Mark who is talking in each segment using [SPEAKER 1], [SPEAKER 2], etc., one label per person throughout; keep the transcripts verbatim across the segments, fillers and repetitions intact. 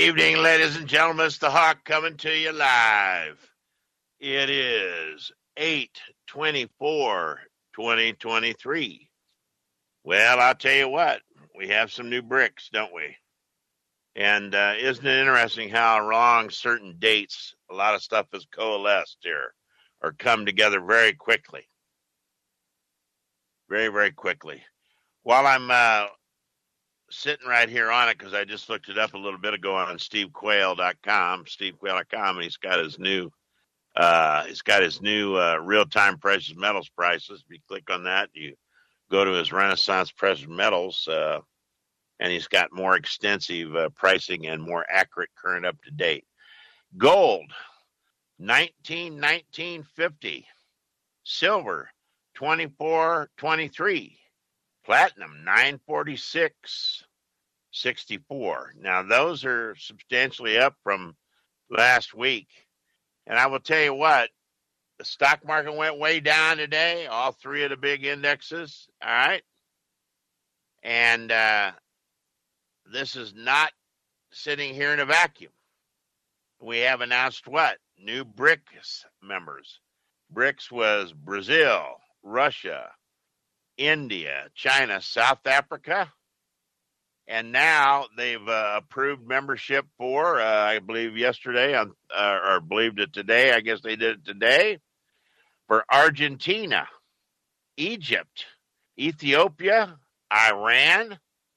[SPEAKER 1] evening, ladies and gentlemen. It's the Hawk coming to you live. It is eight twenty-four twenty twenty-three. Well, I'll tell you what, we have some new bricks, don't we? And uh, isn't it interesting how along certain dates, a lot of stuff has coalesced here or come together very quickly. Very, very quickly. While I'm uh, sitting right here on it, because I just looked it up a little bit ago on steve quayle dot com, steve quayle dot com, and he's got his new, uh, he's got his new uh, real-time precious metals prices. If you click on that, you go to his Renaissance Precious Metals, uh, and he's got more extensive uh, pricing and more accurate, current, up-to-date. Gold, nineteen nineteen fifty. Silver, twenty-four twenty-three. Platinum, nine forty-six sixty-four. Now, those are substantially up from last week. And I will tell you what, the stock market went way down today, all three of the big indexes, all right? And uh, this is not sitting here in a vacuum. We have announced what? New BRICS members. BRICS was Brazil, Russia, India, China, South Africa, and now they've uh, approved membership for, uh, I believe yesterday, on, uh, or believed it today, I guess they did it today, for Argentina, Egypt, Ethiopia, Iran,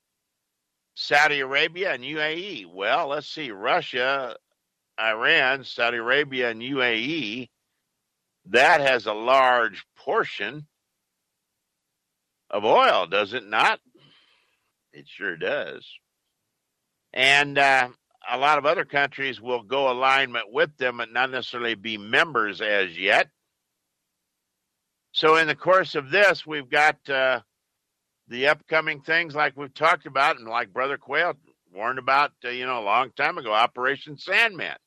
[SPEAKER 1] Saudi Arabia, and U A E. Well, let's see, Russia, Iran, Saudi Arabia, and U A E, that has a large portion of oil, does it not? It sure does. And uh, a lot of other countries will go alignment with them and not necessarily be members as yet. So in the course of this, we've got uh, the upcoming things like we've talked about and like Brother Quayle warned about, uh, you know, a long time ago, Operation Sandman.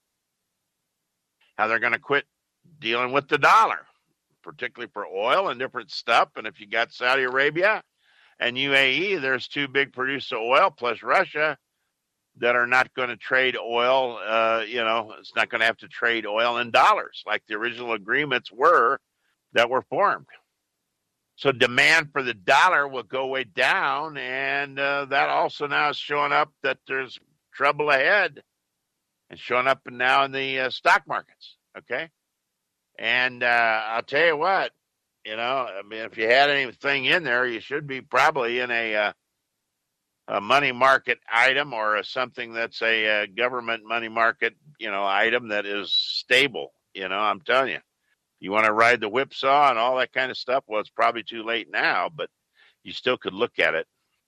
[SPEAKER 1] How they're going to quit dealing with the dollar, particularly for oil and different stuff. And if you got Saudi Arabia and U A E, there's two big producers of oil, plus Russia, that are not going to trade oil. Uh, you know, it's not going to have to trade oil in dollars like the original agreements were that were formed. So demand for the dollar will go way down, and uh, that also now is showing up that there's trouble ahead and showing up now in the uh, stock markets, okay? And uh, I'll tell you what, you know, I mean, if you had anything in there, you should be probably in a, uh, a money market item or a, something that's a, uh government money market, you know, item that is stable. You know, I'm telling you, you want to ride the whipsaw and all that kind of stuff. Well, it's probably too late now, but you still could look at it.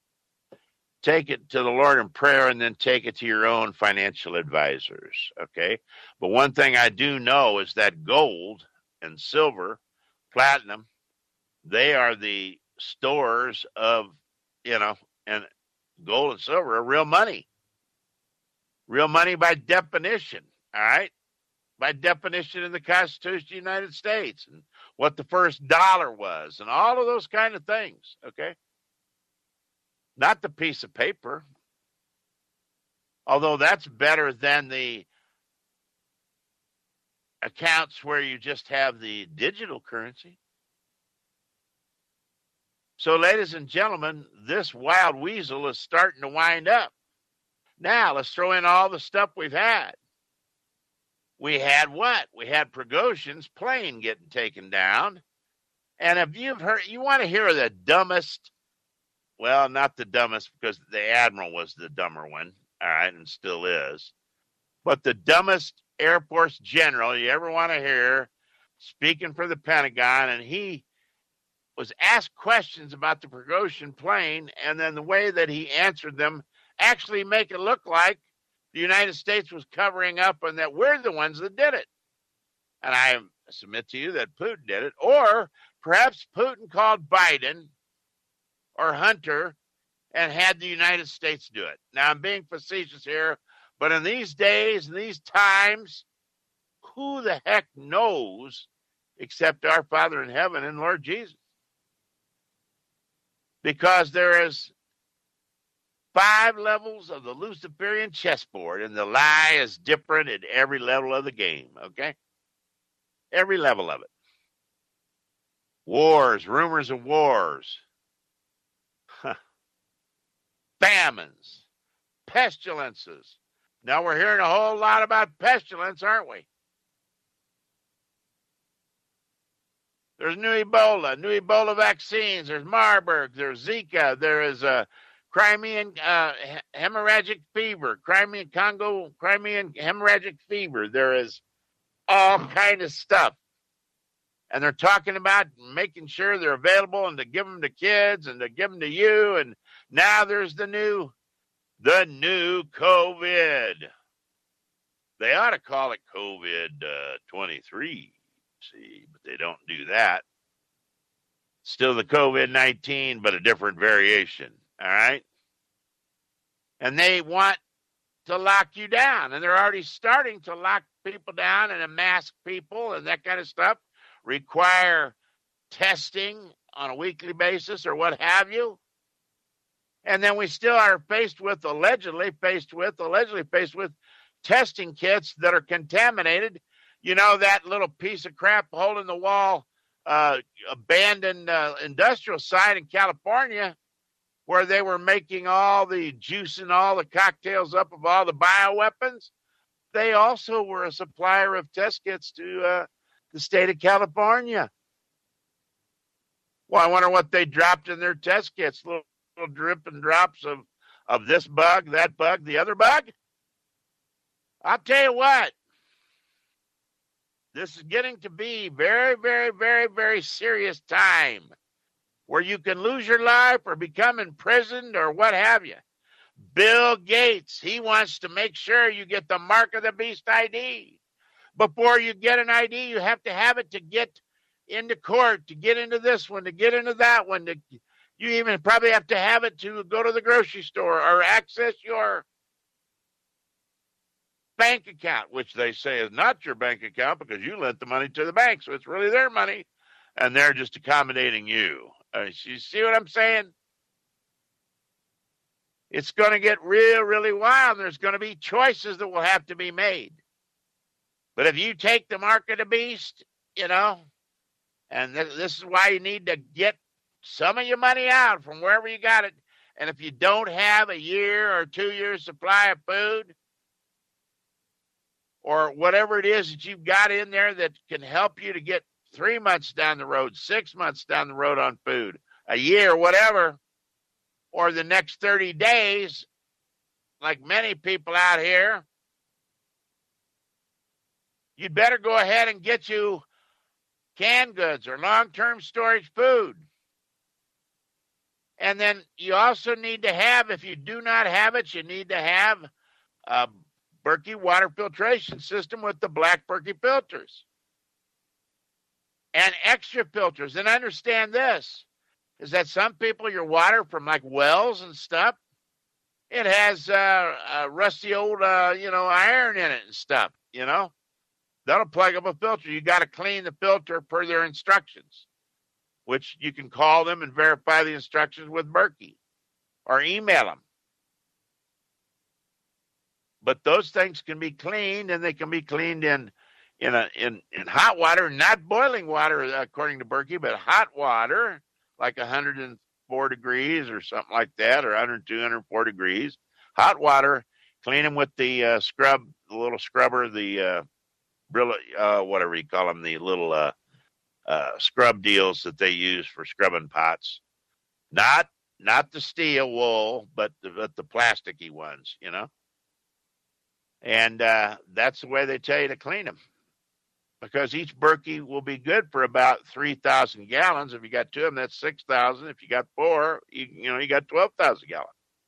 [SPEAKER 1] Take it to the Lord in prayer and then take it to your own financial advisors, okay? But one thing I do know is that gold and silver, platinum, they are the stores of, you know, and gold and silver are real money. Real money by definition, all right? By definition in the Constitution of the United States and what the first dollar was and all of those kind of things, okay? Not the piece of paper, although that's better than the accounts where you just have the digital currency. So, ladies and gentlemen, this wild weasel is starting to wind up. Now, let's throw in all the stuff we've had. We had what? We had Prigozhin's plane getting taken down. And if you've heard, you want to hear the dumbest, well, not the dumbest because the admiral was the dumber one, all right, and still is. But the dumbest Air Force general you ever want to hear speaking for the Pentagon, and he was asked questions about the Prigozhin plane, and then the way that he answered them actually make it look like the United States was covering up and that we're the ones that did it. And I submit to you that Putin did it, or perhaps Putin called Biden or Hunter and had the United States do it. Now, I'm being facetious here, but in these days, in these times, who the heck knows except our Father in heaven and Lord Jesus? Because there is five levels of the Luciferian chessboard, and the lie is different at every level of the game, okay? Every level of it. Wars, rumors of wars, famines, pestilences. Now we're hearing a whole lot about pestilence, aren't we? There's new Ebola, new Ebola vaccines. There's Marburg. There's Zika. There is a Crimean uh, hemorrhagic fever, Crimean Congo, Crimean hemorrhagic fever. There is all kind of stuff. And they're talking about making sure they're available and to give them to kids and to give them to you. And now there's the new, the new COVID. They ought to call it COVID uh, twenty-three, see, but they don't do that. Still the COVID nineteen, but a different variation, all right? And they want to lock you down, and they're already starting to lock people down and mask people and that kind of stuff. Require testing on a weekly basis or what have you. And then we still are faced with, allegedly faced with, allegedly faced with testing kits that are contaminated. You know, that little piece of crap hole in the wall, uh, abandoned uh, industrial site in California where they were making all the juice and all the cocktails up of all the bioweapons. They also were a supplier of test kits to uh, the state of California. Well, I wonder what they dropped in their test kits, little, little drip and drops of, of this bug, that bug, the other bug. I'll tell you what, this is getting to be very, very, very, very serious time where you can lose your life or become imprisoned or what have you. Bill Gates, he wants to make sure you get the mark of the beast I D. Before you get an I D, you have to have it to get into court, to get into this one, to get into that one. To, you even probably have to have it to go to the grocery store or access your bank account, which they say is not your bank account because you lent the money to the bank. So it's really their money, and they're just accommodating you. Uh, you see what I'm saying? It's going to get real, really wild. There's going to be choices that will have to be made. But if you take the mark of the beast, you know, and th- this is why you need to get some of your money out from wherever you got it. And if you don't have a year or two years supply of food or whatever it is that you've got in there that can help you to get three months down the road, six months down the road on food, a year, whatever, or the next thirty days, like many people out here, you'd better go ahead and get you canned goods or long-term storage food. And then you also need to have, if you do not have it, you need to have a Berkey water filtration system with the black Berkey filters. And extra filters. And understand this, is that some people, your water from like wells and stuff, it has uh, uh, rusty old, uh, you know, iron in it and stuff, you know. That'll plug up a filter. You got to clean the filter per their instructions, which you can call them and verify the instructions with Berkey or email them. But those things can be cleaned, and they can be cleaned in in a in, in hot water, not boiling water according to Berkey, but hot water, like one hundred four degrees or something like that, or one hundred two, one hundred four degrees. Hot water, clean them with the uh, scrub, the little scrubber, the uh, Brilla, uh, whatever you call them, the little uh, uh, scrub deals that they use for scrubbing pots. Not not the steel wool, but the, but the plasticky ones, you know. And uh, that's the way they tell you to clean them. Because each Berkey will be good for about three thousand gallons. If you got two of them, that's six thousand. If you got four, you, you know, you got twelve thousand gallons.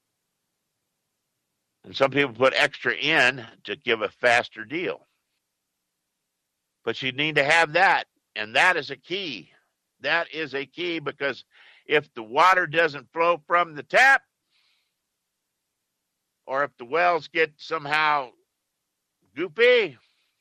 [SPEAKER 1] And some people put extra in to give a faster deal. But you need to have that, and that is a key. That is a key, because if the water doesn't flow from the tap, or if the wells get somehow goopy,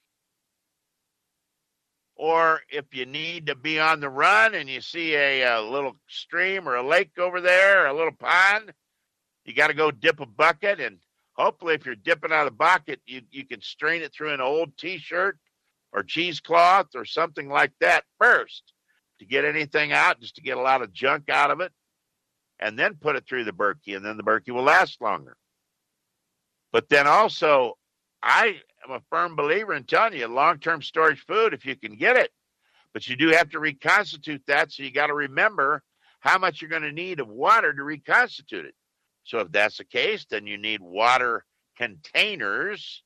[SPEAKER 1] or if you need to be on the run and you see a, a little stream or a lake over there, or a little pond, You got to go dip a bucket, and hopefully if you're dipping out of the bucket, you, you can strain it through an old T-shirt or cheesecloth or something like that first to get anything out, just to get a lot of junk out of it, and then put it through the Berkey, and then the Berkey will last longer. But then also, I am a firm believer in telling you long-term storage food if you can get it. But you do have to reconstitute that, so you got to remember how much you're going to need of water to reconstitute it. So if that's the case, then you need water containers,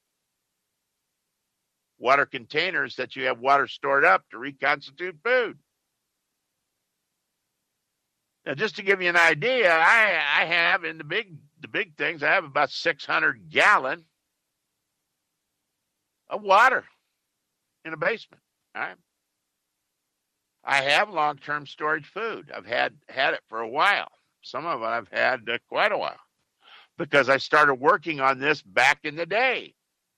[SPEAKER 1] water containers that you have water stored up to reconstitute food. Now, just to give you an idea, I, I have in the big the big things, I have about six hundred gallon of water in a basement. All right. I have long-term storage food. I've had had it for a while. Some of it I've had uh, quite a while because I started working on this back in the day.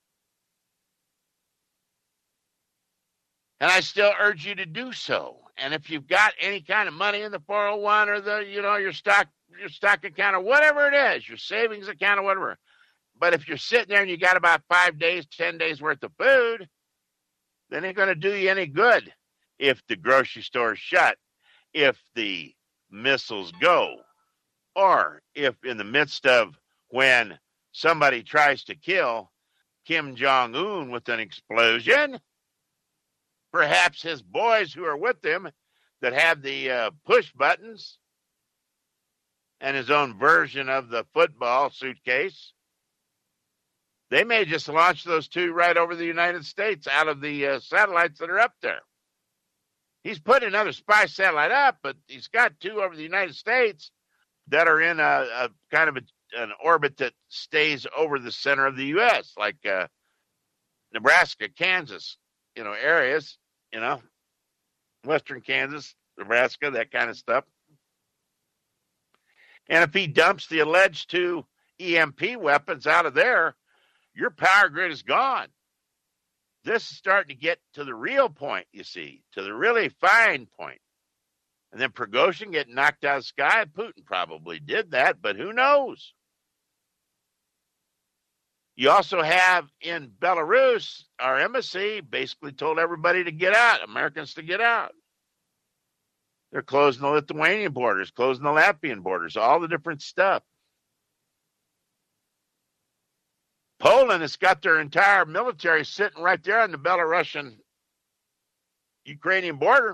[SPEAKER 1] And I still urge you to do so. And if you've got any kind of money in the four oh one or the, you know, your stock, your stock account or whatever it is, your savings account or whatever. But if you're sitting there and you got about five days, ten days worth of food, then it ain't going to do you any good if the grocery store is shut, if the missiles go, or if in the midst of when somebody tries to kill Kim Jong-un with an explosion, perhaps his boys who are with him that have the uh, push buttons and his own version of the football suitcase, they may just launch those two right over the United States out of the uh, satellites that are up there. He's put another spy satellite up, but he's got two over the United States that are in a, a kind of a, an orbit that stays over the center of the U S, like uh, Nebraska, Kansas, you know, areas, you know, western Kansas, Nebraska, that kind of stuff. And if he dumps the alleged two E M P weapons out of there, your power grid is gone. This is starting to get to the real point, you see, to the really fine point. And then Prigozhin getting knocked out of the sky. Putin probably did that, but who knows? You also have in Belarus, our embassy basically told everybody to get out, Americans to get out. They're closing the Lithuanian borders, closing the Latvian borders, all the different stuff. Poland has got their entire military sitting right there on the Belarusian-Ukrainian border.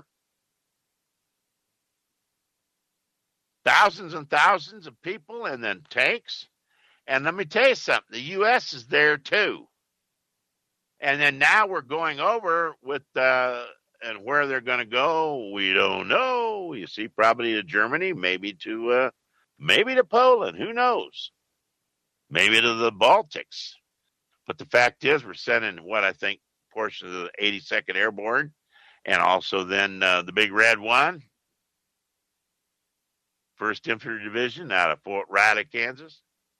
[SPEAKER 1] Thousands and thousands of people and then tanks. And let me tell you something, the U S is there too. And then now we're going over with, uh, and where they're going to go, we don't know. You see, probably to Germany, maybe to, uh, maybe to Poland, who knows? Maybe to the Baltics. But the fact is, we're sending what I think portions of the eighty-second Airborne and also then uh, the Big Red One, first Infantry Division out of Fort Riley, Kansas.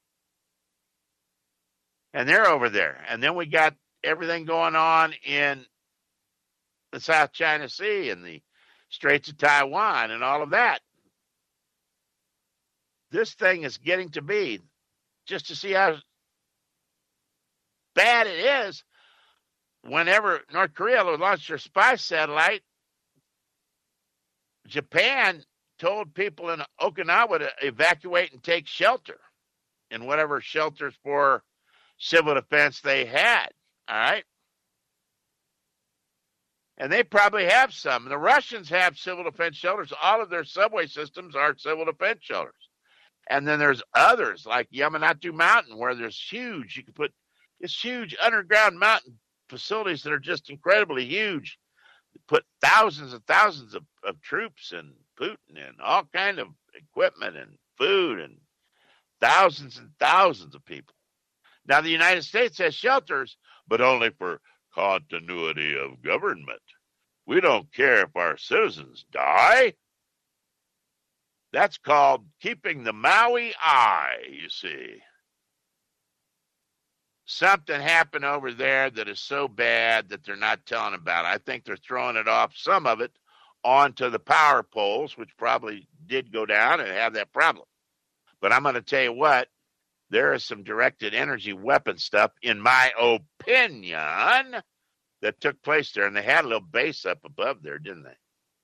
[SPEAKER 1] And they're over there. And then we got everything going on in the South China Sea and the Straits of Taiwan and all of that. This thing is getting to be, just to see how bad it is, whenever North Korea launched their spy satellite, Japan told people in Okinawa to evacuate and take shelter in whatever shelters for civil defense they had. All right. And they probably have some. The Russians have civil defense shelters. All of their subway systems are civil defense shelters. And then there's others like Yamanote Mountain, where there's huge, you can put it's huge underground mountain facilities that are just incredibly huge. They put thousands and thousands of, of troops and Putin and all kind of equipment and food and thousands and thousands of people. Now, the United States has shelters, but only for continuity of government. We don't care if our citizens die. That's called keeping the Maui eye, you see. Something happened over there that is so bad that they're not telling about it. I think they're throwing it off, some of it, onto the power poles, which probably did go down and have that problem. But I'm going to tell you what, there is some directed energy weapon stuff, in my opinion, that took place there. And they had a little base up above there, didn't they?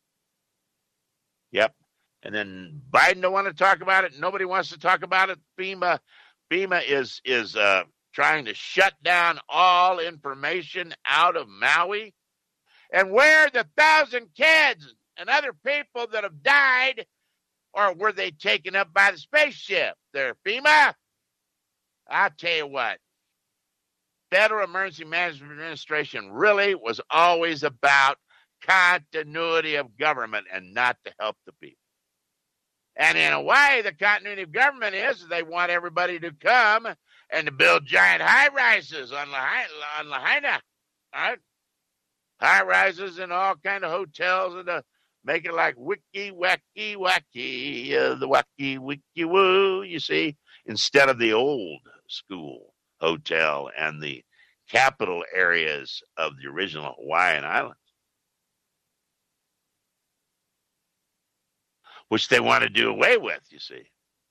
[SPEAKER 1] Yep. And then Biden don't want to talk about it. Nobody wants to talk about it. FEMA, FEMA is is uh, trying to shut down all information out of Maui. And where the thousand kids and other people that have died, or were they taken up by the spaceship? There, FEMA. I'll tell you what. Federal Emergency Management Administration really was always about continuity of government and not to help the people. And in a way, the continuity of government is they want everybody to come and to build giant high-rises on Lahaina, on Lahaina, all right? High-rises and all kind of hotels and uh, make it like wiki, wacky, wacky, uh, the wacky, wiki, woo, you see, instead of the old school hotel and the capital areas of the original Hawaiian Islands, which they want to do away with, you see.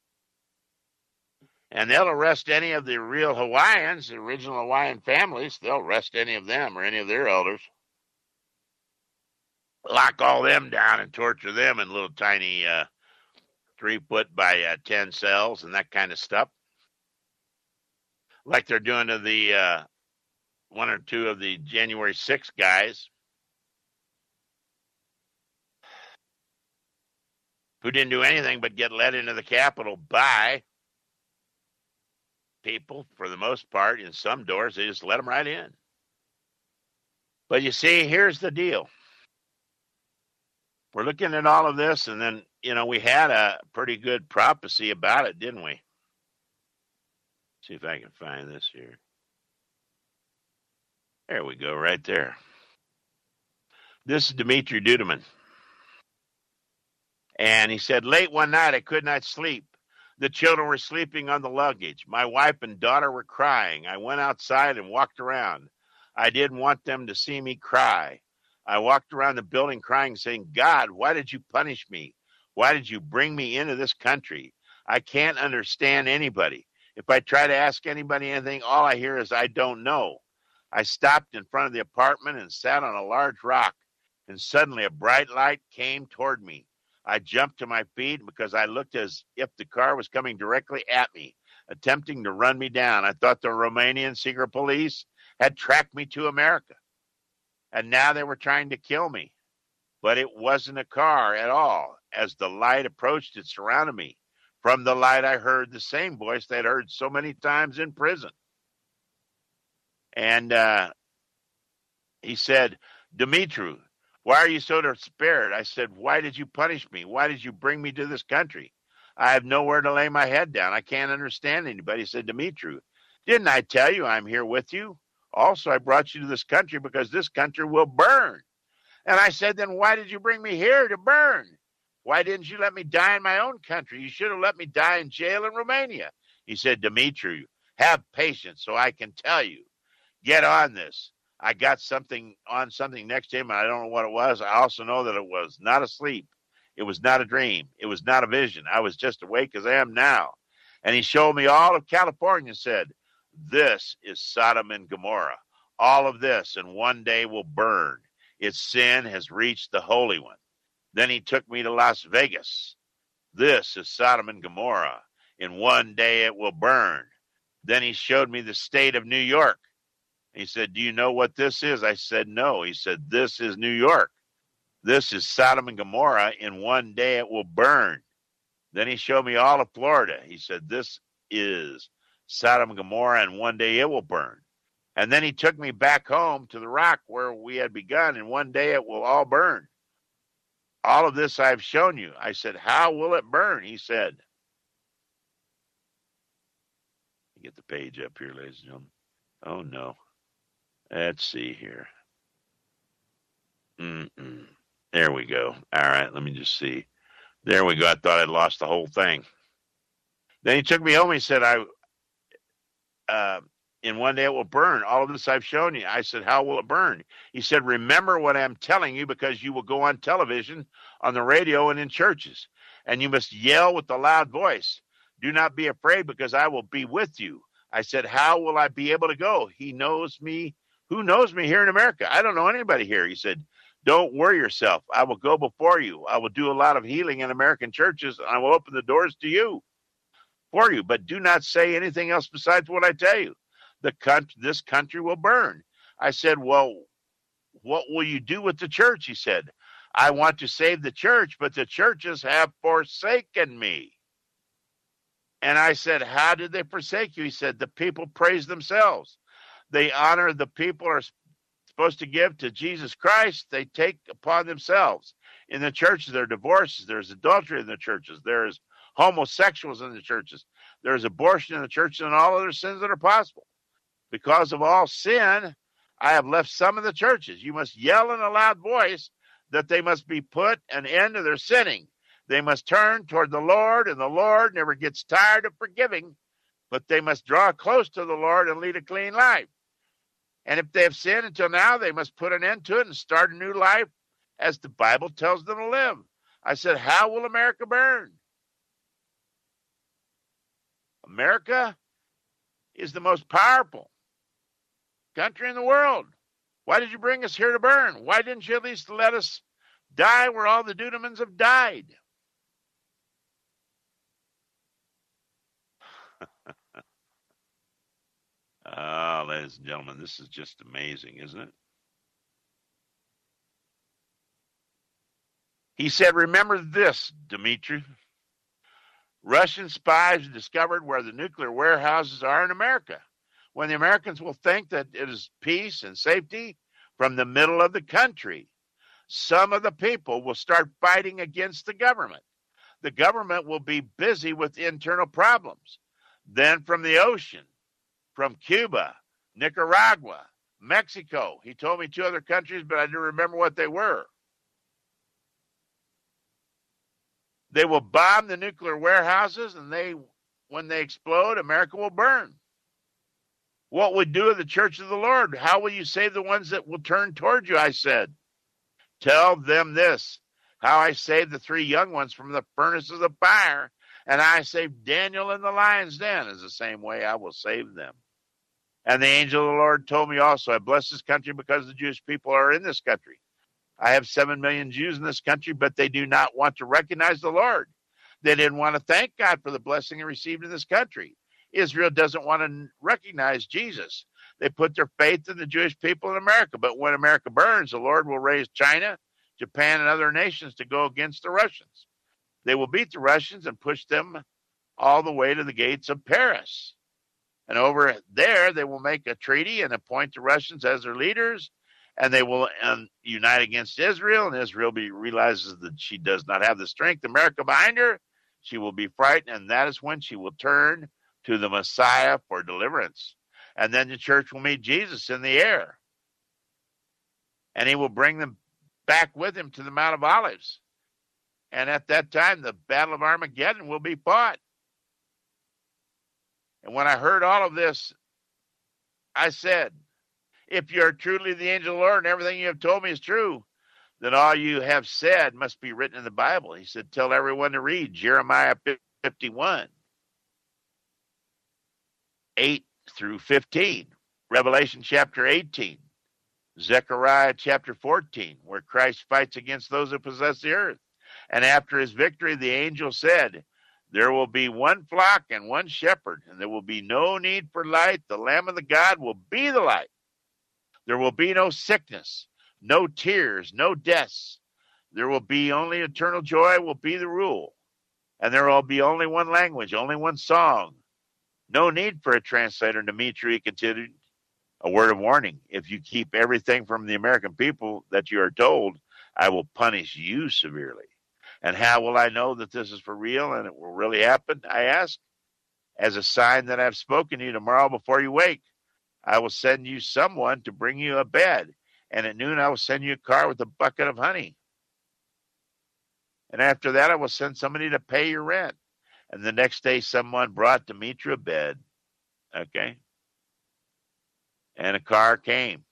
[SPEAKER 1] And they'll arrest any of the real Hawaiians, the original Hawaiian families. They'll arrest any of them or any of their elders. Lock all them down and torture them in little tiny uh, three foot by uh, ten cells and that kind of stuff. Like they're doing to the uh, one or two of the January sixth guys who didn't do anything but get let into the Capitol by people, for the most part. In some doors, they just let them right in. But you see, here's the deal. We're looking at all of this, and then, you know, we had a pretty good prophecy about it, didn't we? See if I can find this here. There we go, right there. This is Dimitri Duduman. And he said, late one night, I could not sleep. The children were sleeping on the luggage. My wife and daughter were crying. I went outside and walked around. I didn't want them to see me cry. I walked around the building crying, saying, God, why did you punish me? Why did you bring me into this country? I can't understand anybody. If I try to ask anybody anything, all I hear is, I don't know. I stopped in front of the apartment and sat on a large rock, and suddenly a bright light came toward me. I jumped to my feet because I looked as if the car was coming directly at me, attempting to run me down. I thought the Romanian secret police had tracked me to America, and now they were trying to kill me. But it wasn't a car at all. As the light approached, it surrounded me. From the light, I heard the same voice that I'd heard so many times in prison. And uh, he said, Dimitri, why are you so despaired? I said, why did you punish me? Why did you bring me to this country? I have nowhere to lay my head down. I can't understand anybody. He said, Dimitri, didn't I tell you I'm here with you? Also, I brought you to this country because this country will burn. And I said, then why did you bring me here to burn? Why didn't you let me die in my own country? You should have let me die in jail in Romania. He said, Dimitri, have patience so I can tell you. Get on this. I got something on something next to him, and I don't know what it was. I also know that it was not asleep. It was not a dream. It was not a vision. I was just awake as I am now. And he showed me all of California and said, this is Sodom and Gomorrah. All of this in one day will burn. Its sin has reached the Holy One. Then he took me to Las Vegas. This is Sodom and Gomorrah. In one day it will burn. Then he showed me the state of New York. He said, do you know what this is? I said, no. He said, this is New York. This is Sodom and Gomorrah. In one day it will burn. Then he showed me all of Florida. He said, this is Sodom and Gomorrah, and one day it will burn. And then he took me back home to the rock where we had begun, and one day it will all burn. All of this I've shown you. I said, how will it burn? He said, get the page up here, ladies and gentlemen. Oh, no. Let's see here. Mm-mm. There we go. All right, let me just see. There we go. I thought I'd lost the whole thing. Then he took me home. He said, I, uh, in one day it will burn. All of this I've shown you. I said, how will it burn? He said, remember what I'm telling you, because you will go on television, on the radio, and in churches. And you must yell with a loud voice. Do not be afraid, because I will be with you. I said, how will I be able to go? He knows me. Who knows me here in America? I don't know anybody here. He said, don't worry yourself. I will go before you. I will do a lot of healing in American churches, and I will open the doors to you, for you. But do not say anything else besides what I tell you. The country, this country will burn. I said, well, what will you do with the church? He said, I want to save the church, but the churches have forsaken me. And I said, how did they forsake you? He said, the people praise themselves. They honor the people are supposed to give to Jesus Christ. They take upon themselves. In the churches, there are divorces. There's adultery in the churches. There's homosexuals in the churches. There's abortion in the churches and all other sins that are possible. Because of all sin, I have left some of the churches. You must yell in a loud voice that they must be put an end to their sinning. They must turn toward the Lord, and the Lord never gets tired of forgiving, but they must draw close to the Lord and lead a clean life. And if they have sinned until now, they must put an end to it and start a new life as the Bible tells them to live. I said, how will America burn? America is the most powerful country in the world. Why did you bring us here to burn? Why didn't you at least let us die where all the Dudemans have died? Ah, oh, ladies and gentlemen, this is just amazing, isn't it? He said, remember this, Dmitry. Russian spies discovered where the nuclear warehouses are in America. When the Americans will think that it is peace and safety from the middle of the country, some of the people will start fighting against the government. The government will be busy with internal problems. Then from the ocean, from Cuba, Nicaragua, Mexico, he told me two other countries, but I don't remember what they were. They will bomb the nuclear warehouses, and they, when they explode, America will burn. What would do of the church of the Lord? How will you save the ones that will turn toward you? I said, tell them this, how I saved the three young ones from the furnace of the fire, and I saved Daniel in the lion's den is the same way I will save them. And the angel of the Lord told me also, I bless this country because the Jewish people are in this country. I have seven million Jews in this country, but they do not want to recognize the Lord. They didn't want to thank God for the blessing they received in this country. Israel doesn't want to recognize Jesus. They put their faith in the Jewish people in America. But when America burns, the Lord will raise China, Japan, and other nations to go against the Russians. They will beat the Russians and push them all the way to the gates of Paris. And over there, they will make a treaty and appoint the Russians as their leaders, and they will um, unite against Israel, and Israel be, realizes that she does not have the strength, America behind her. She will be frightened, and that is when she will turn to the Messiah for deliverance. And then the church will meet Jesus in the air, and he will bring them back with him to the Mount of Olives. And at that time, the battle of Armageddon will be fought. And when I heard all of this, I said, if you are truly the angel of the Lord and everything you have told me is true, then all you have said must be written in the Bible. He said, tell everyone to read Jeremiah fifty-one, eight through fifteen, Revelation chapter eighteen, Zechariah chapter fourteen, where Christ fights against those who possess the earth. And after his victory, the angel said, there will be one flock and one shepherd, and there will be no need for light. The Lamb of the God will be the light. There will be no sickness, no tears, no deaths. There will be only eternal joy will be the rule. And there will be only one language, only one song. No need for a translator, Dmitry continued. A word of warning. If you keep everything from the American people that you are told, I will punish you severely. And how will I know that this is for real and it will really happen? I ask. As a sign that I've spoken to you tomorrow before you wake, I will send you someone to bring you a bed. And at noon, I will send you a car with a bucket of honey. And after that, I will send somebody to pay your rent. And the next day, someone brought Dmitry a bed. Okay? And a car came.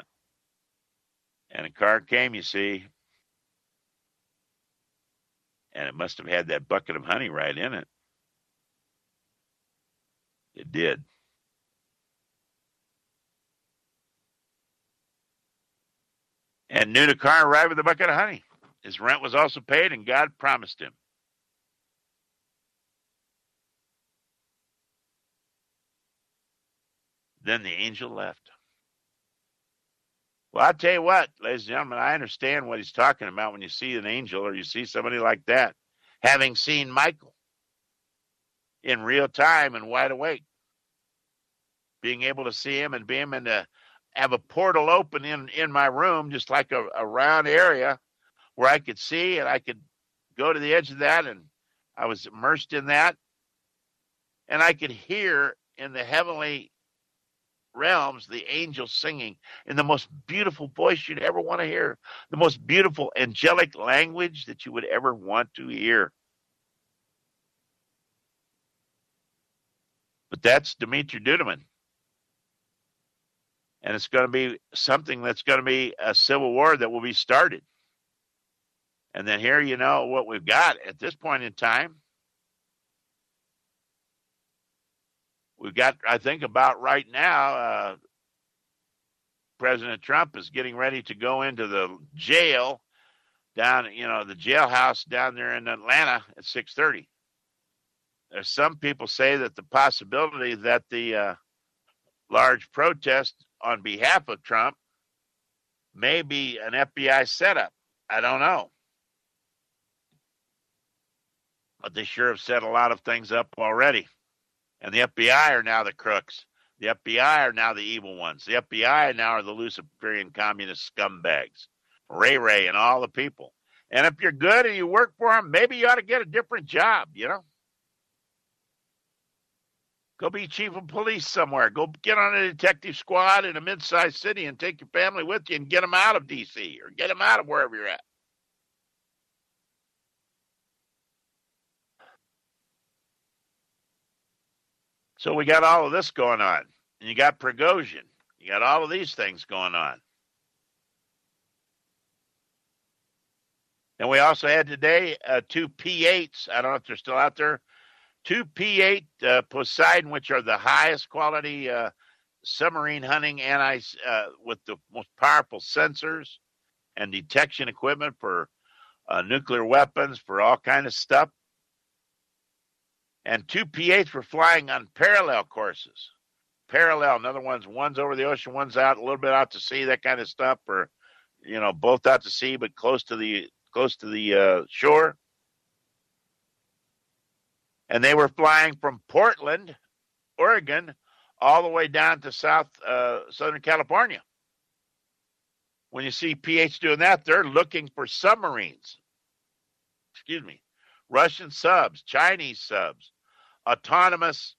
[SPEAKER 1] And a car came, you see.
[SPEAKER 2] and it must have had that bucket of honey right in it. It did. And Nunakar arrived with a bucket of honey. His rent was also paid, and God promised him. Then the angel left. Well, I'll tell you what, ladies and gentlemen, I understand what he's talking about when you see an angel or you see somebody like that. Having seen Michael in real time and wide awake, being able to see him and be him and to have a portal open in, in my room, just like a, a round area where I could see and I could go to the edge of that, and I was immersed in that, and I could hear in the heavenly realms the angels singing in the most beautiful voice you'd ever want to hear, the most beautiful angelic language that you would ever want to hear. But that's Dimitri Duduman. And it's going to be something that's going to be a civil war that will be started. And then here, you know, what we've got at this point in time, we've got, I think about right now, uh, President Trump is getting ready to go into the jail down, you know, the jailhouse down there in Atlanta at six thirty. There's some people say that the possibility that the uh, large protest on behalf of Trump may be an F B I setup. I don't know. But they sure have set a lot of things up already. And the F B I are now the crooks. The F B I are now the evil ones. The F B I now are the Luciferian communist scumbags. Ray Ray and all the people. And if you're good and you work for them, maybe you ought to get a different job, you know? Go be chief of police somewhere. Go get on a detective squad in a mid-sized city and take your family with you and get them out of D C or get them out of wherever you're at. So we got all of this going on. And you got Prigozhin. You got all of these things going on. And we also had today uh, two P eights. I don't know if they're still out there. Two P eight uh, Poseidon, which are the highest quality uh, submarine hunting anti uh, with the most powerful sensors and detection equipment for uh, nuclear weapons, for all kind of stuff. And two P eights were flying on parallel courses. Parallel, in other words, one's over the ocean, one's out a little bit out to sea, that kind of stuff, or you know, both out to sea but close to the close to the uh, shore. And they were flying from Portland, Oregon, all the way down to South uh, Southern California. When you see P H doing that, they're looking for submarines. Excuse me, Russian subs, Chinese subs, autonomous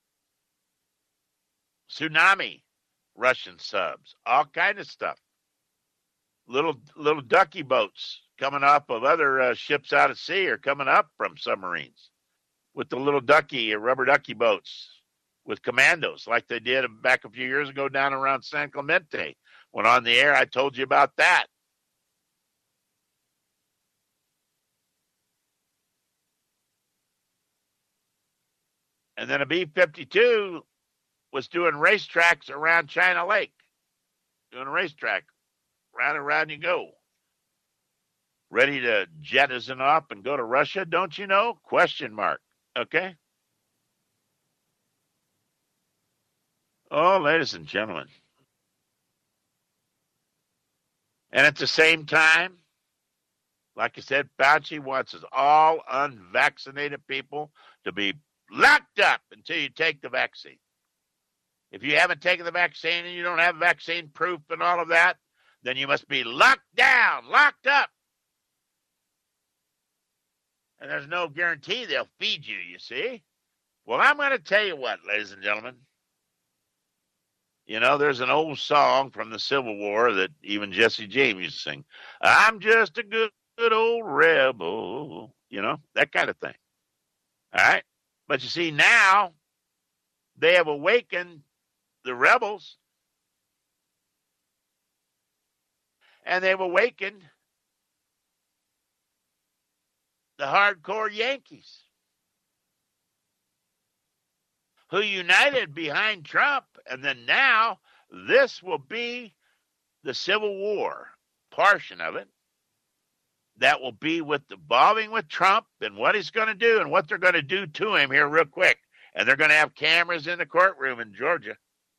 [SPEAKER 2] tsunami Russian subs, all kind of stuff. Little little ducky boats coming up of other uh, ships out at sea are coming up from submarines with the little ducky, rubber ducky boats with commandos like they did back a few years ago down around San Clemente. When on the air, I told you about that. And then a B fifty-two was doing racetracks around China Lake, doing a racetrack. Round and round you go. Ready to jettison up and go to Russia, don't you know? Question mark. Okay? Oh, ladies and gentlemen. And at the same time, like I said, Fauci wants us all unvaccinated people to be locked up until you take the vaccine. If you haven't taken the vaccine and you don't have vaccine proof and all of that, then you must be locked down, locked up. And there's no guarantee they'll feed you, you see. Well, I'm going to tell you what, ladies and gentlemen. You know, there's an old song from the Civil War that even Jesse James used to sing. I'm just a good, good old rebel. You know, that kind of thing. All right? But you see, now they have awakened the rebels. And they've awakened the hardcore Yankees, who united behind Trump. And then now this will be the Civil War portion of it. That will be with evolving with Trump and what he's going to do and what they're going to do to him here real quick. And they're going to have cameras in the courtroom in Georgia.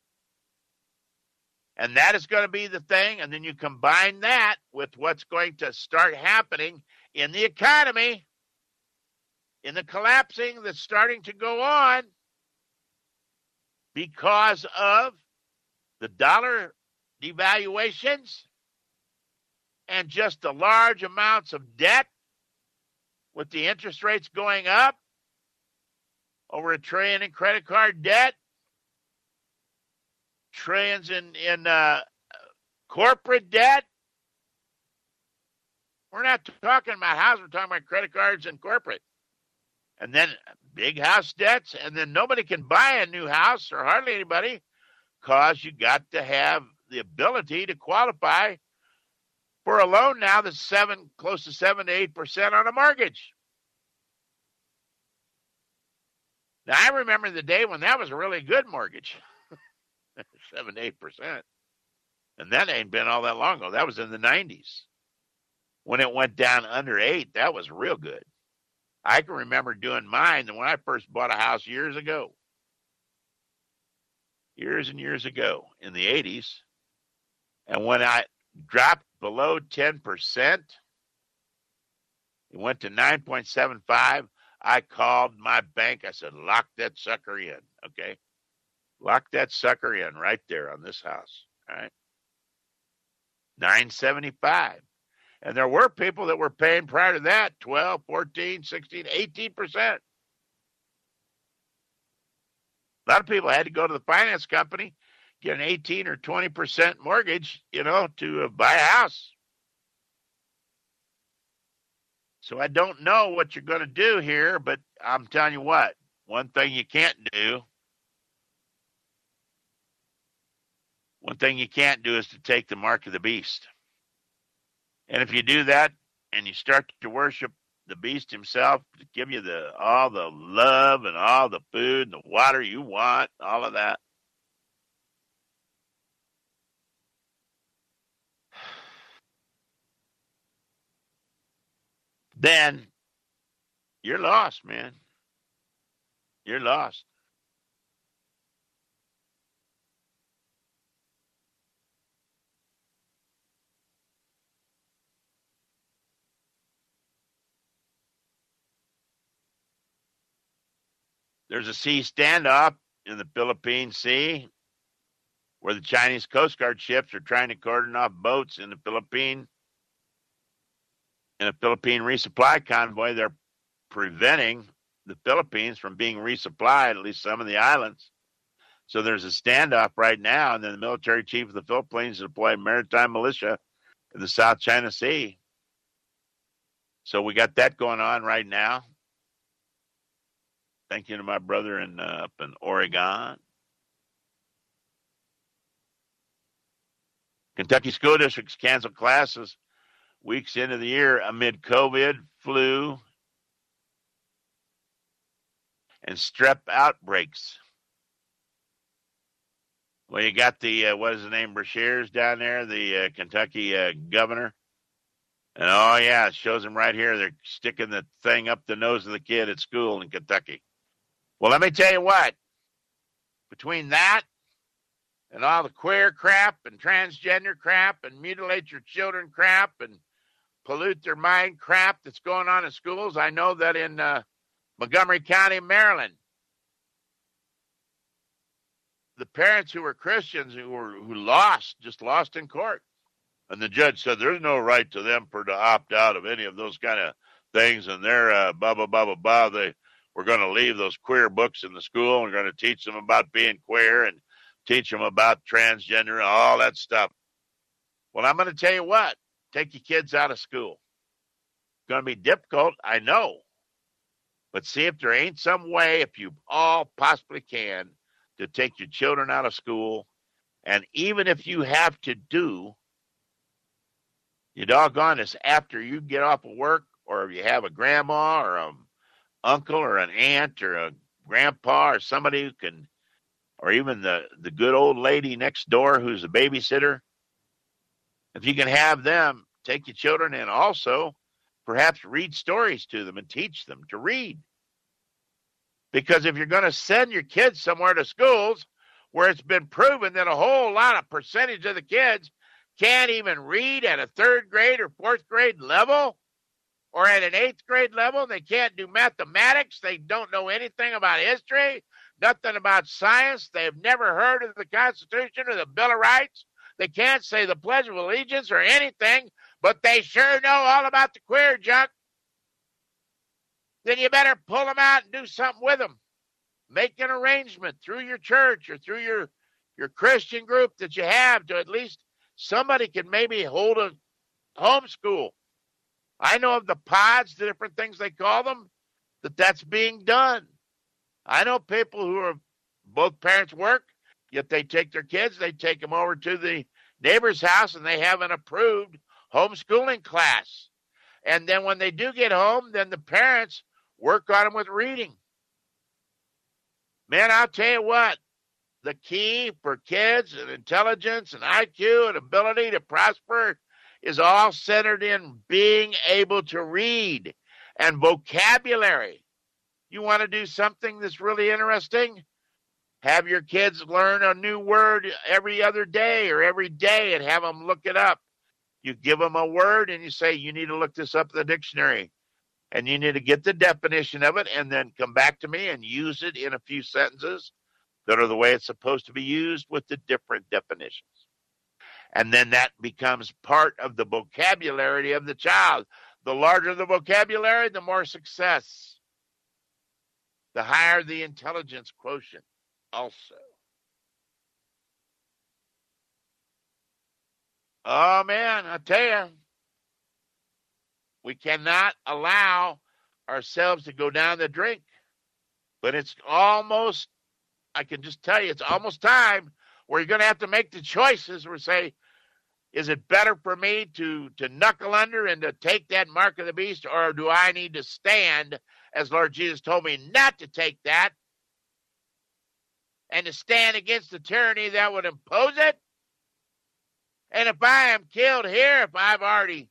[SPEAKER 2] And that is going to be the thing. And then you combine that with what's going to start happening in the economy, in the collapsing that's starting to go on because of the dollar devaluations and just the large amounts of debt with the interest rates going up, over a trillion in credit card debt, trillions in, in uh, corporate debt. We're not talking about houses, we're talking about credit cards and corporate. And then big house debts, and then nobody can buy a new house, or hardly anybody, because you got to have the ability to qualify for a loan now that's seven, close to seven to eight percent on a mortgage. Now I remember the day when that was a really good mortgage, seven to eight percent, and that ain't been all that long ago. That was in the nineties. When it went down under eight, that was real good. I can remember doing mine when I first bought a house years ago, years and years ago in the eighties, and when I dropped below ten percent, it went to nine point seven five. I called my bank. I said, lock that sucker in, okay? Lock that sucker in right there on this house, all right? nine seventy-five. And there were people that were paying prior to that twelve, fourteen, sixteen, eighteen percent. A lot of people had to go to the finance company, get an eighteen or twenty percent mortgage, you know, to uh, buy a house. So I don't know what you're going to do here, but I'm telling you what, one thing you can't do, one thing you can't do is to take the mark of the beast. And if you do that and you start to worship the beast himself to give you the all the love and all the food and the water you want, all of that, then you're lost, man. You're lost. There's a sea standoff in the Philippine Sea where the Chinese Coast Guard ships are trying to cordon off boats in the Philippine, in a Philippine resupply convoy. They're preventing the Philippines from being resupplied, at least some of the islands. So there's a standoff right now, and then the military chief of the Philippines deployed maritime militia in the South China Sea. So we got that going on right now. Thank you to my brother in uh, up in Oregon. Kentucky school districts canceled classes weeks into the year amid COVID, flu, and strep outbreaks. Well, you got the, uh, what is the name, Brashears down there, the uh, Kentucky uh, governor. And, oh, yeah, it shows them right here. They're sticking the thing up the nose of the kid at school in Kentucky. Well, let me tell you what. Between that and all the queer crap and transgender crap and mutilate your children crap and pollute their mind crap that's going on in schools, I know that in uh, Montgomery County, Maryland, the parents who were Christians who were who lost, just lost in court. And the judge said there's no right to them for to opt out of any of those kind of things. And they're uh, blah, blah, blah, blah, blah. They, we're going to leave those queer books in the school. And we're going to teach them about being queer and teach them about transgender and all that stuff. Well, I'm going to tell you what. Take your kids out of school. It's going to be difficult, I know. But see if there ain't some way, if you all possibly can, to take your children out of school. And even if you have to do, you doggone this, after you get off of work or if you have a grandma or a uncle or an aunt or a grandpa or somebody who can, or even the, the good old lady next door who's a babysitter, if you can have them take your children and also perhaps read stories to them and teach them to read. Because if you're going to send your kids somewhere to schools where it's been proven that a whole lot of percentage of the kids can't even read at a third grade or fourth grade level or at an eighth grade level, they can't do mathematics, they don't know anything about history, nothing about science, they've never heard of the Constitution or the Bill of Rights, they can't say the Pledge of Allegiance or anything, but they sure know all about the queer junk, then you better pull them out and do something with them. Make an arrangement through your church or through your, your Christian group that you have to at least somebody can maybe hold a homeschool. I know of the pods, the different things they call them, that that's being done. I know people who are, both parents work, yet they take their kids, they take them over to the neighbor's house and they have an approved homeschooling class. And then when they do get home, then the parents work on them with reading. Man, I'll tell you what, the key for kids and intelligence and I Q and ability to prosper is all centered in being able to read and vocabulary. You want to do something that's really interesting? Have your kids learn a new word every other day or every day and have them look it up. You give them a word and you say, you need to look this up in the dictionary. And you need to get the definition of it and then come back to me and use it in a few sentences that are the way it's supposed to be used with the different definitions. And then that becomes part of the vocabulary of the child. The larger the vocabulary, the more success. The higher the intelligence quotient also. Oh, man, I tell you, we cannot allow ourselves to go down the drink. But it's almost, I can just tell you, it's almost time where you're going to have to make the choices where say, is it better for me to, to knuckle under and to take that mark of the beast, or do I need to stand, as Lord Jesus told me not to take that, and to stand against the tyranny that would impose it? And if I am killed here, if I've already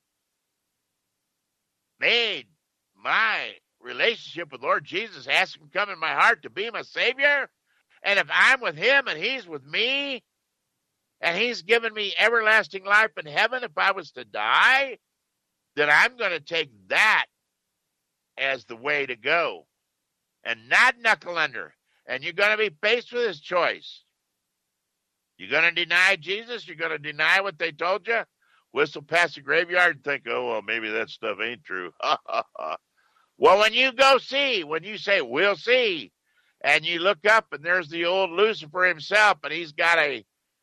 [SPEAKER 2] made my relationship with Lord Jesus, asked him to come in my heart to be my Savior, and if I'm with him and he's with me, and he's given me everlasting life in heaven, if I was to die, then I'm going to take that as the way to go and not knuckle under. And you're going to be faced with this choice. You're going to deny Jesus? You're going to deny what they told you? Whistle past the graveyard and think, oh, well, maybe that stuff ain't true. Well, when you go see, when you say, we'll see, and you look up and there's the old Lucifer himself, and he's got a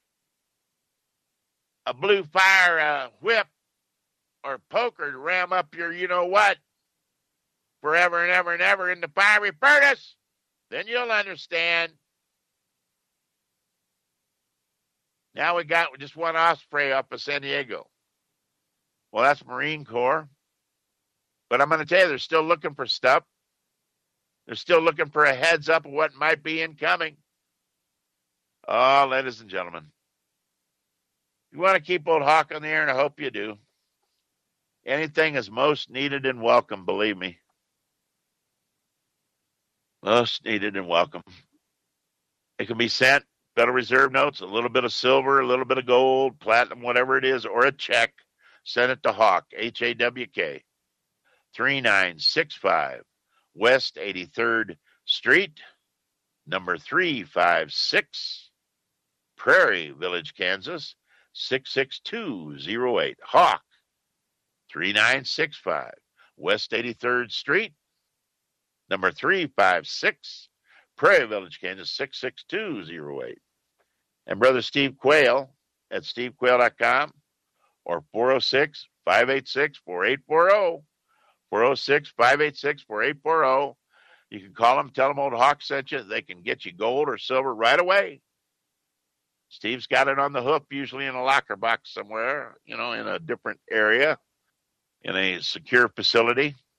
[SPEAKER 2] a blue fire uh, whip or poker to ram up your you-know-what forever and ever and ever in the fiery furnace, then you'll understand. Now we got just one Osprey up of San Diego. Well, that's Marine Corps. But I'm going to tell you, they're still looking for stuff. They're still looking for a heads up of what might be incoming. Oh, ladies and gentlemen. You want to keep old Hawk on the air, and I hope you do. Anything is most needed and welcome, believe me. Most needed and welcome. It can be sent, Federal Reserve notes, a little bit of silver, a little bit of gold, platinum, whatever it is, or a check. Send it to Hawk, H A W K, three nine six five West eighty-third Street, number three five six, Prairie Village, Kansas, six six two zero eight. Hawk, three nine six five West eighty-third Street, number three five six, Prairie Village, Kansas, six six two zero eight. And Brother Steve Quayle at steve quayle dot com or four oh six, five eight six, four eight four oh, four oh six, five eight six, four eight four oh. You can call them, tell them old Hawk sent you. They can get you gold or silver right away. Steve's got it on the hook, usually in a locker box somewhere, you know, in a different area, in a secure facility.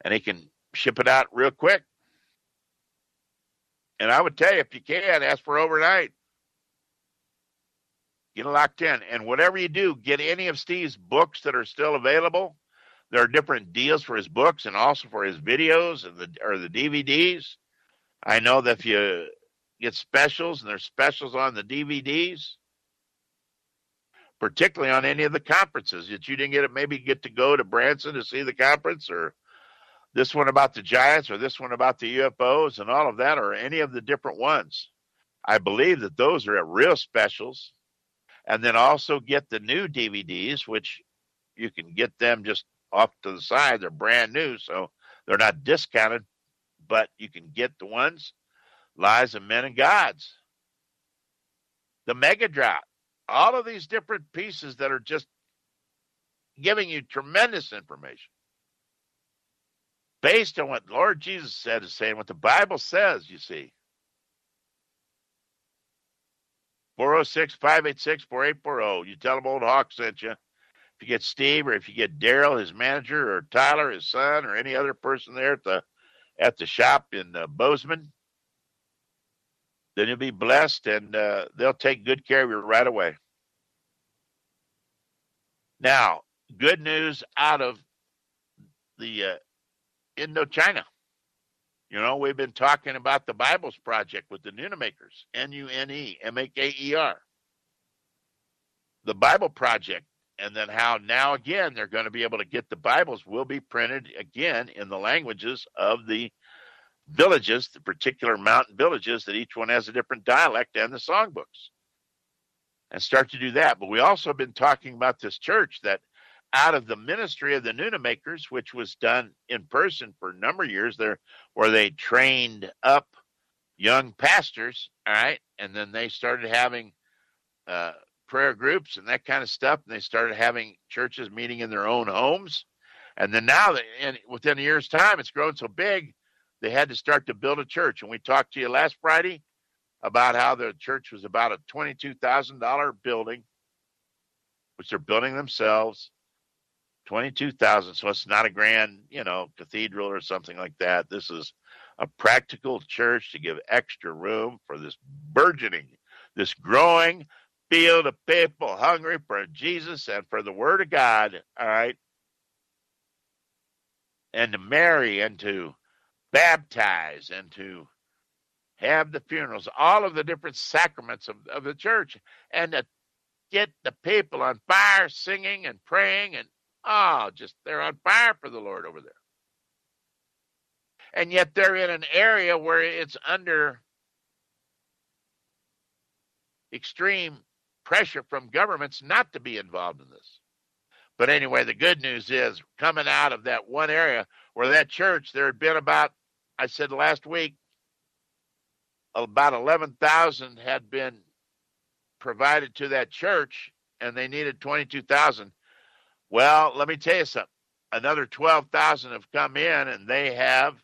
[SPEAKER 2] and he can ship it out real quick. And I would tell you, if you can, ask for overnight. Get it locked in. And whatever you do, get any of Steve's books that are still available. There are different deals for his books and also for his videos and the or the D V Ds. I know that if you get specials, and there's specials on the D V Ds, particularly on any of the conferences that you didn't get it, maybe get to go to Branson to see the conference, or this one about the Giants, or this one about the U F Os and all of that, or any of the different ones. I believe that those are at real specials. And then also get the new D V Ds, which you can get them just off to the side. They're brand new, so they're not discounted, but you can get the ones, Lies of Men and Gods, the Mega Drop, all of these different pieces that are just giving you tremendous information based on what Lord Jesus said, is saying what the Bible says, you see. four oh six, five eight six, four eight four oh. You tell them Old Hawk sent you. If you get Steve, or if you get Daryl, his manager, or Tyler, his son, or any other person there at the at the shop in uh, Bozeman, then you'll be blessed, and uh, they'll take good care of you right away. Now, good news out of the uh, Indochina. You know, we've been talking about the Bibles Project with the Nunemakers, N U N E M A K E R. The Bible Project, and then how now again they're going to be able to get the Bibles will be printed again in the languages of the villages, the particular mountain villages, that each one has a different dialect, and the songbooks, and start to do that. But we also have been talking about this church that out of the ministry of the Nunemakers, which was done in person for a number of years there, where they trained up young pastors, all right, and then they started having uh, prayer groups and that kind of stuff, and they started having churches meeting in their own homes. And then now, they, and within a year's time, it's grown so big, they had to start to build a church. And we talked to you last Friday about how the church was about a twenty-two thousand dollars building, which they're building themselves. twenty-two thousand, so it's not a grand, you know, cathedral or something like that. This is a practical church to give extra room for this burgeoning, this growing field of people hungry for Jesus and for the Word of God, all right? And to marry and to baptize and to have the funerals, all of the different sacraments of, of the church, and to get the people on fire singing and praying, and oh, just they're on fire for the Lord over there. And yet they're in an area where it's under extreme pressure from governments not to be involved in this. But anyway, the good news is, coming out of that one area where that church, there had been about, I said last week, about eleven thousand had been provided to that church, and they needed twenty-two thousand. Well, let me tell you something. Another twelve thousand have come in, and they have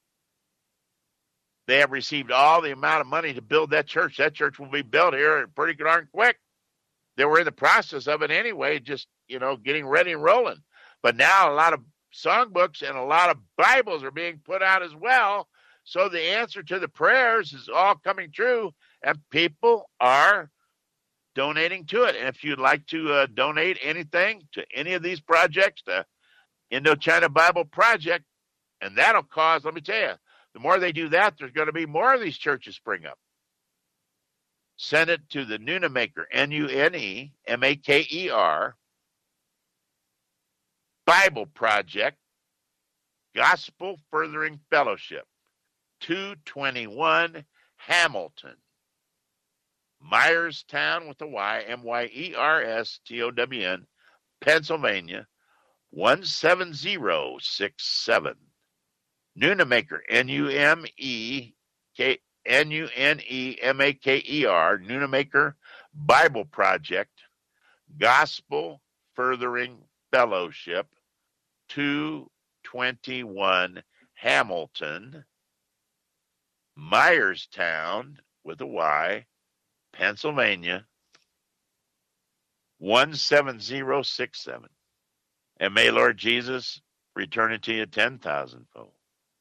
[SPEAKER 2] they have received all the amount of money to build that church. That church will be built here pretty darn quick. They were in the process of it anyway, just, you know, getting ready and rolling. But now a lot of songbooks and a lot of Bibles are being put out as well. So the answer to the prayers is all coming true, and people are donating to it. And if you'd like to uh, donate anything to any of these projects, the Indochina Bible Project, and that'll cause, let me tell you, the more they do that, there's going to be more of these churches spring up. Send it to the Nunemaker, N U N E M A K E R, Bible Project, Gospel Furthering Fellowship, two twenty-one Hamilton, Myerstown with a Y, M Y E R S T O W N, Pennsylvania, one seven zero six seven. Nunemaker, N U M E K N U N E M A K E R, Nunemaker Bible Project, Gospel Furthering Fellowship, two twenty-one Hamilton, Myerstown with a Y, Pennsylvania, one seven zero six seven. And may Lord Jesus for eternity at ten thousand fold.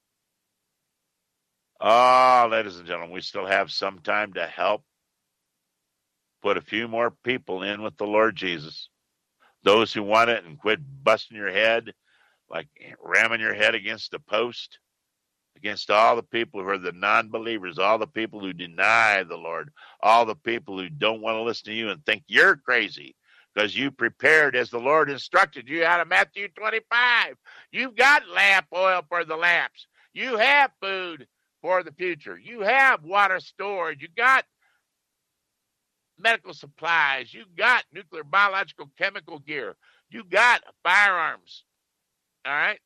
[SPEAKER 2] Oh, ladies and gentlemen, we still have some time to help put a few more people in with the Lord Jesus. Those who want it, and quit busting your head, like ramming your head against a post, against all the people who are the non-believers, all the people who deny the Lord, all the people who don't want to listen to you and think you're crazy because you prepared as the Lord instructed you out of Matthew twenty-five. You've got lamp oil for the lamps. You have food for the future. You have water storage. You got medical supplies. You got nuclear, biological, chemical gear. You got firearms. All right?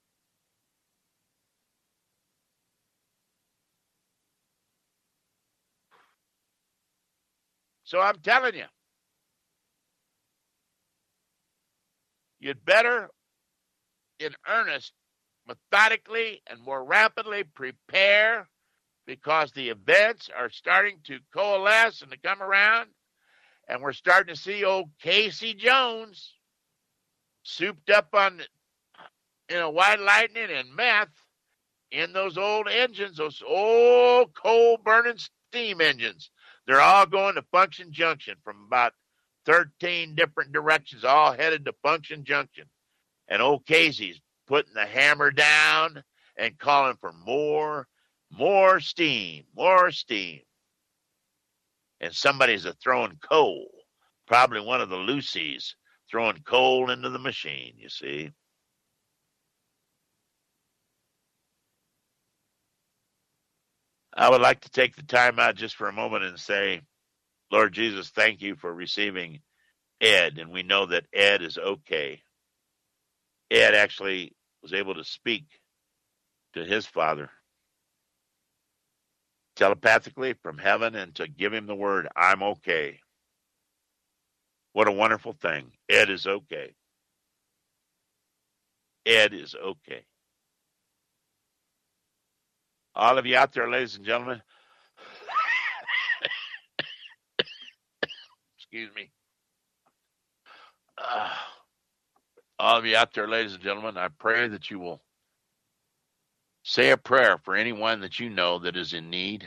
[SPEAKER 2] So I'm telling you, you'd better, in earnest, methodically and more rapidly prepare, because the events are starting to coalesce and to come around, and we're starting to see old Casey Jones souped up on, you know, white lightning and meth in those old engines, those old coal-burning steam engines. They're all going to Function Junction from about thirteen different directions, all headed to Function Junction. And old Casey's putting the hammer down and calling for more, more steam, more steam. And somebody's a throwing coal, probably one of the Lucy's, throwing coal into the machine, you see. I would like to take the time out just for a moment and say, Lord Jesus, thank you for receiving Ed. And we know that Ed is okay. Ed actually was able to speak to his father telepathically from heaven and to give him the word, I'm okay. What a wonderful thing. Ed is okay. Ed is okay. All of you out there, ladies and gentlemen, excuse me. Uh, all of you out there, ladies and gentlemen, I pray that you will say a prayer for anyone that you know that is in need.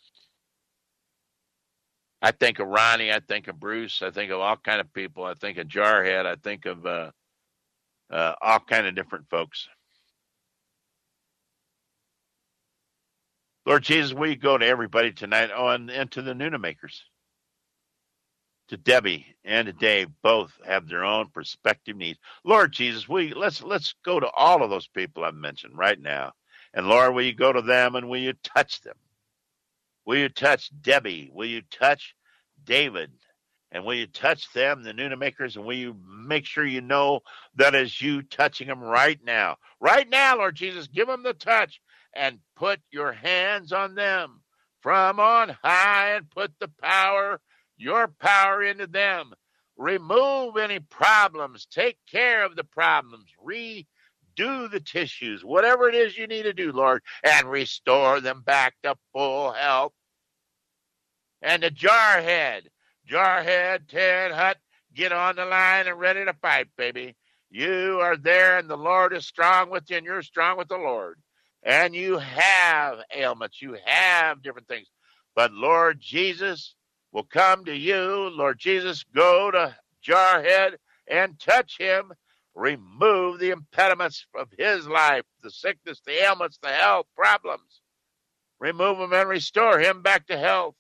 [SPEAKER 2] I think of Ronnie. I think of Bruce. I think of all kind of people. I think of Jarhead. I think of uh, uh, all kind of different folks. Lord Jesus, we go to everybody tonight, oh, and, and to the Nuna makers. To Debbie and to Dave, both have their own perspective needs. Lord Jesus, we let's let's go to all of those people I've mentioned right now. And Lord, will you go to them and will you touch them? Will you touch Debbie? Will you touch David? And will you touch them, the Nuna makers, and will you make sure you know that is you touching them right now? Right now, Lord Jesus, give them the touch and put your hands on them from on high and put the power, your power into them. Remove any problems. Take care of the problems. Redo the tissues, whatever it is you need to do, Lord, and restore them back to full health. And the Jarhead, Jarhead, Ted Hutt, get on the line and ready to fight, baby. You are there, and the Lord is strong with you, and you're strong with the Lord. And you have ailments. You have different things. But Lord Jesus will come to you. Lord Jesus, go to Jarhead and touch him. Remove the impediments of his life, the sickness, the ailments, the health problems. Remove them and restore him back to health.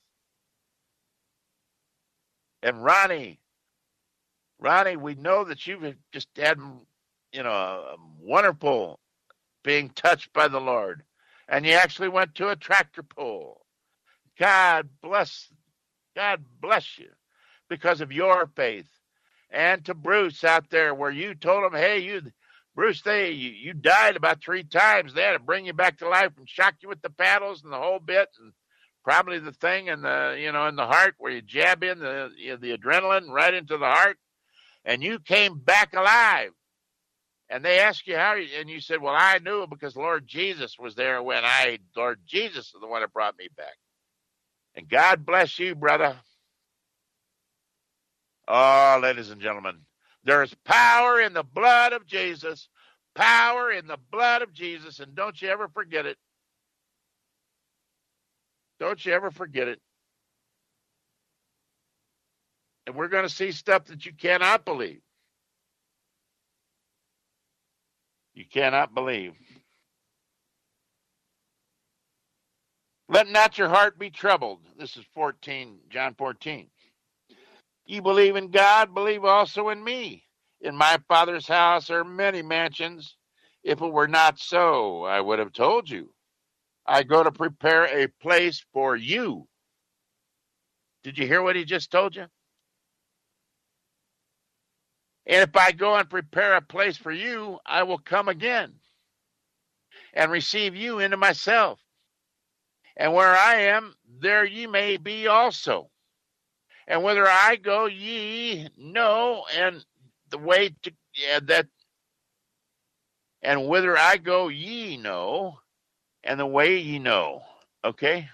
[SPEAKER 2] And Ronnie, Ronnie, we know that you've just had, you know, a wonderful being touched by the Lord. And you actually went to a tractor pull. God bless, God bless you because of your faith. And to Bruce out there where you told him, hey, you, Bruce, they, you, you died about three times. They had to bring you back to life and shock you with the paddles and the whole bit. And probably the thing in the, you know, in the heart where you jab in the, you know, the adrenaline right into the heart. And you came back alive. And they asked you how, and you said, well, I knew because Lord Jesus was there when I, Lord Jesus is the one that brought me back. And God bless you, brother. Oh, ladies and gentlemen, there is power in the blood of Jesus. power in the blood of Jesus, and don't you ever forget it. Don't you ever forget it. And we're going to see stuff that you cannot believe. You cannot believe. Let not your heart be troubled. This is fourteen, John fourteen. You believe in God, believe also in me. In my Father's house are many mansions. If it were not so, I would have told you. I go to prepare a place for you. Did you hear what he just told you? And if I go and prepare a place for you, I will come again and receive you into myself. And where I am, there ye may be also. And whither I go, ye know, and the way to yeah, that. And whither I go, ye know, and the way ye know. Okay?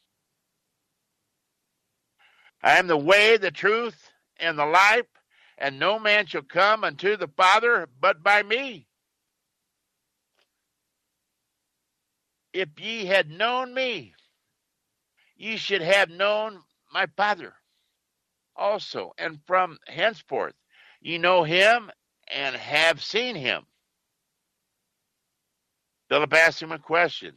[SPEAKER 2] I am the way, the truth, and the life, and no man shall come unto the Father but by me. If ye had known me, ye should have known my Father also. And from henceforth ye know him and have seen him. Philip asked him a question.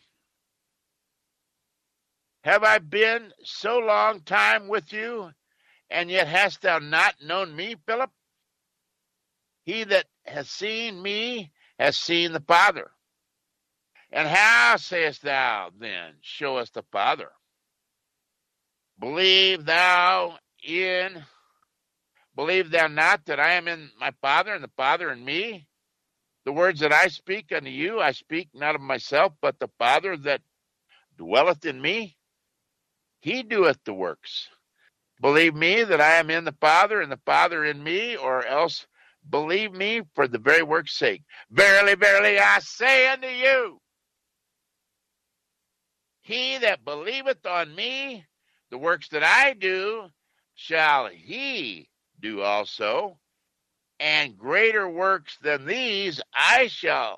[SPEAKER 2] Have I been so long time with you, and yet hast thou not known me, Philip? He that has seen me has seen the Father. And how sayest thou then, show us the Father? Believe thou in, believe thou not that I am in my Father, and the Father in me? The words that I speak unto you, I speak not of myself, but the Father that dwelleth in me, he doeth the works. Believe me that I am in the Father, and the Father in me, or else believe me for the very work's sake. Verily, verily, I say unto you, he that believeth on me, the works that I do, shall he do also, and greater works than these I shall.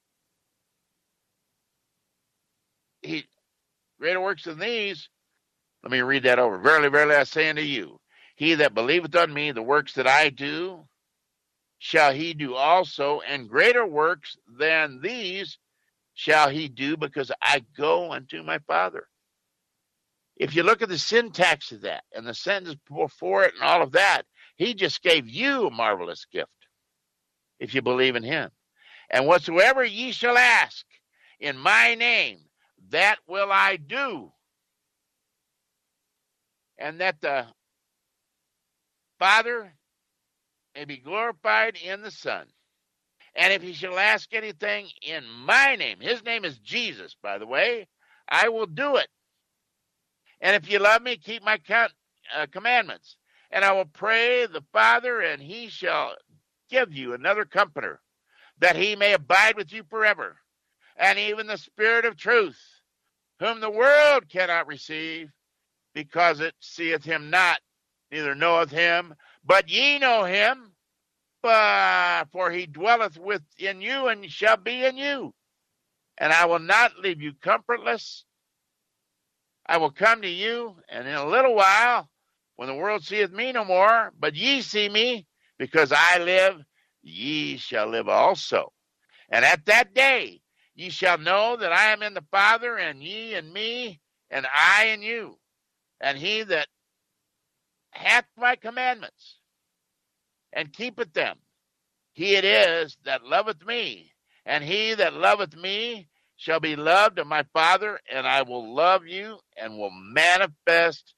[SPEAKER 2] He, greater works than these. Let me read that over. Verily, verily, I say unto you, he that believeth on me, the works that I do, shall he do also, and greater works than these shall he do, because I go unto my Father. If you look at the syntax of that and the sentence before it and all of that, he just gave you a marvelous gift if you believe in him. And whatsoever ye shall ask in my name, that will I do. And that the Father may be glorified in the Son. And if he shall ask anything in my name, his name is Jesus, by the way, I will do it. And if you love me, keep my uh, commandments. And I will pray the Father, and he shall give you another comforter, that he may abide with you forever. And even the Spirit of truth, whom the world cannot receive, because it seeth him not, neither knoweth him, but ye know him, but for he dwelleth within you, and shall be in you. And I will not leave you comfortless. I will come to you, and in a little while, when the world seeth me no more, but ye see me, because I live, ye shall live also. And at that day ye shall know that I am in the Father, and ye in me, and I in you. And he that hath my commandments, and keepeth them, he it is that loveth me. And he that loveth me shall be loved of my Father, and I will love you, and will manifest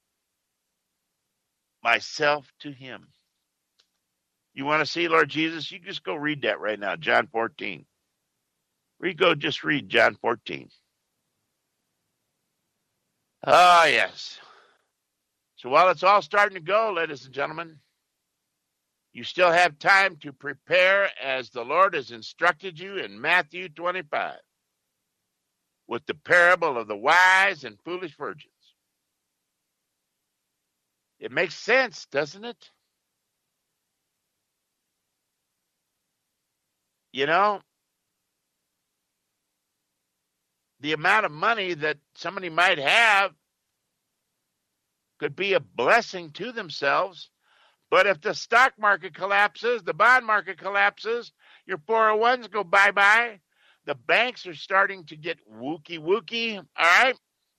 [SPEAKER 2] myself to him. You want to see Lord Jesus? You just go read that right now, John fourteen. We go just read John fourteen. Ah, yes. So while it's all starting to go, ladies and gentlemen, you still have time to prepare as the Lord has instructed you in Matthew twenty-five with the parable of the wise and foolish virgins. It makes sense, doesn't it? You know, the amount of money that somebody might have could be a blessing to themselves. But if the stock market collapses, the bond market collapses, your four oh ones go bye-bye, the banks are starting to get wookie-wookie, all right?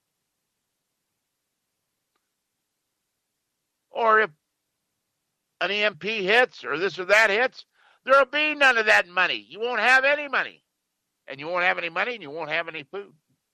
[SPEAKER 2] Or if an E M P hits or this or that hits, there'll be none of that money. You won't have any money. And you won't have any money and you won't have any food.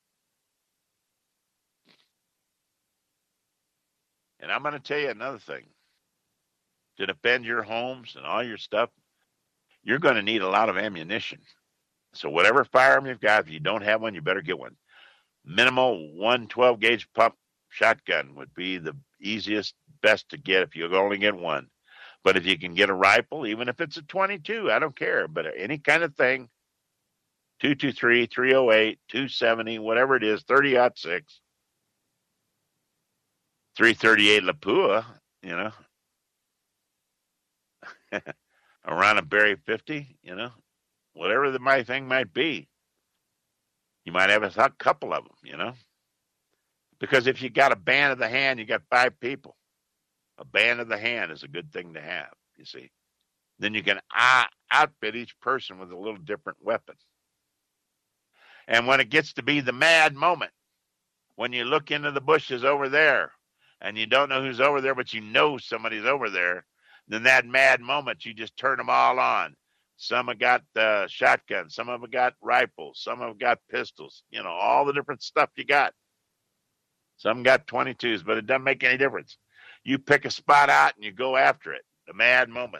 [SPEAKER 2] And I'm going to tell you another thing. To defend your homes and all your stuff, you're going to need a lot of ammunition. So whatever firearm you've got, if you don't have one, you better get one. Minimal one twelve gauge pump shotgun would be the easiest, best to get if you only get one. But if you can get a rifle, even if it's a twenty-two, I don't care. But any kind of thing, two twenty-three, three oh eight, two seventy, whatever it is, thirty aught six, three thirty-eight Lapua, you know, around a Berry fifty, you know, whatever the my thing might be. You might have a couple of them, you know, because if you got a band of the hand, you got five people. A band of the hand is a good thing to have, you see. Then you can uh, outfit each person with a little different weapon. And when it gets to be the mad moment, when you look into the bushes over there and you don't know who's over there, but you know somebody's over there, then that mad moment, you just turn them all on. Some have got uh, shotguns, some of them got rifles, some have got pistols, you know, all the different stuff you got. Some got twenty-twos, but it doesn't make any difference. You pick a spot out and you go after it, the mad moment.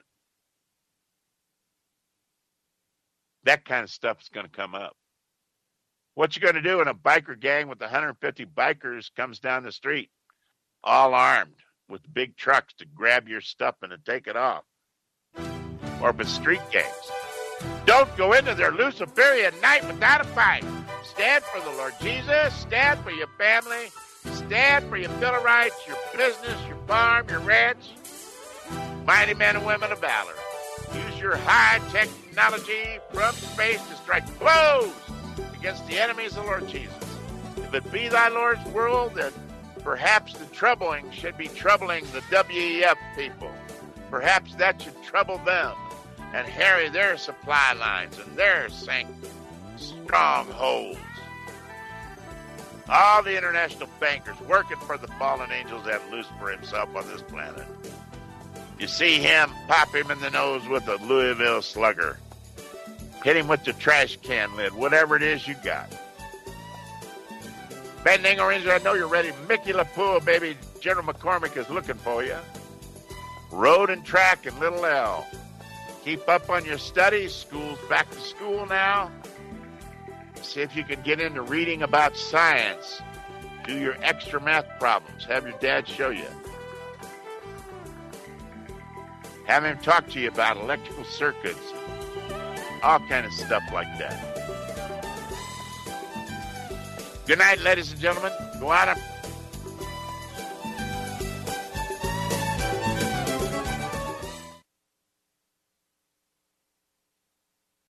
[SPEAKER 2] That kind of stuff is going to come up. What you going to do when a biker gang with one hundred fifty bikers comes down the street, all armed with big trucks to grab your stuff and to take it off? Or with street gangs. Don't go into their Luciferian night without a fight. Stand for the Lord Jesus. Stand for your family. Stand for your bill of rights, your business, your farm, your ranch. Mighty men and women of valor. Use your high technology from space to strike blows against the enemies of the Lord Jesus. If it be thy Lord's world, then perhaps the troubling should be troubling the W E F people. Perhaps that should trouble them and harry their supply lines and their sank strongholds. All the international bankers working for the fallen angels and Lucifer himself on this planet. You see him, pop him in the nose with a Louisville slugger. Hit him with the trash can lid, whatever it is you got. Bending Orange, I know you're ready. Mickey LaPool, baby. General McCormick is looking for you. Road and Track and Little L. Keep up on your studies. School's back to school now. See if you can get into reading about science. Do your extra math problems. Have your dad show you. Have him talk to you about electrical circuits. All kind of stuff like that. Good night, ladies and gentlemen. Go out and